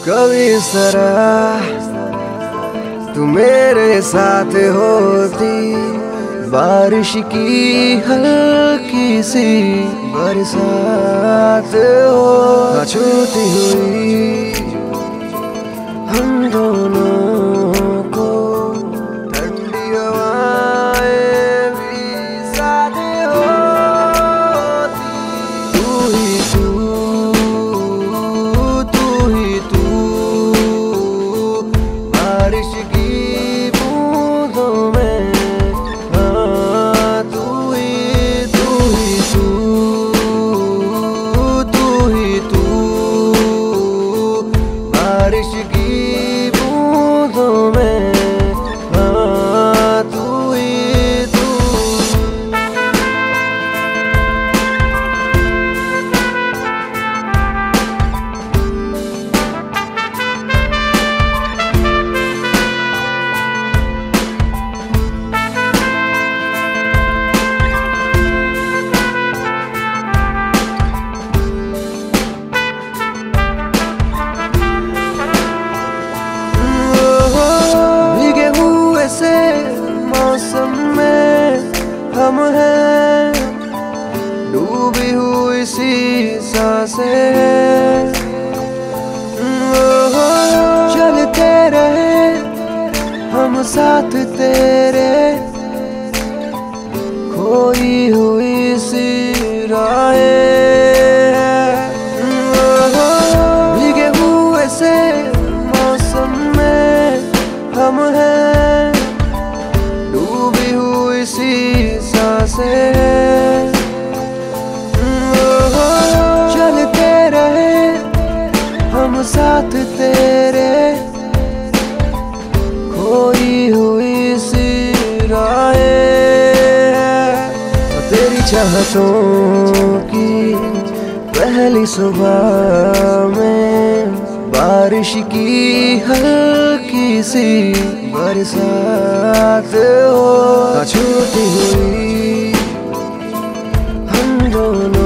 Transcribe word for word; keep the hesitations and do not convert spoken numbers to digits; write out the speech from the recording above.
कभी इस तरह तू मेरे साथ होती, बारिश की हल्की सी बरसात हो, ना छूती हुई हम दोनों को ठंडी हवाएं भी साथ होती। तू ही तू, तू ही तू, बारिश की बूंदों में, हाँ तू ही तू ही तू, तू ही तू, बारिश की बूंदों में, हाँ तू ही तू। से मौसम में हम हैं, डूबी हुई सी सांसें, चलते रहे हम साथ तेरे, खोई हुई सी राहें, भीगे हुए से मौसम में हम हैं, डूबी हुई सी सांसें, चलते रहे हम साथ तेरे, खोई हुई सी राहें। तेरी चाहतों की पहली सुबह में, बारिश की हल्की सी बरसात हो, ना छूती हुई हम दोनों